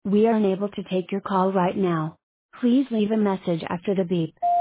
We are unable to take your call right now. Please leave a message after the beep.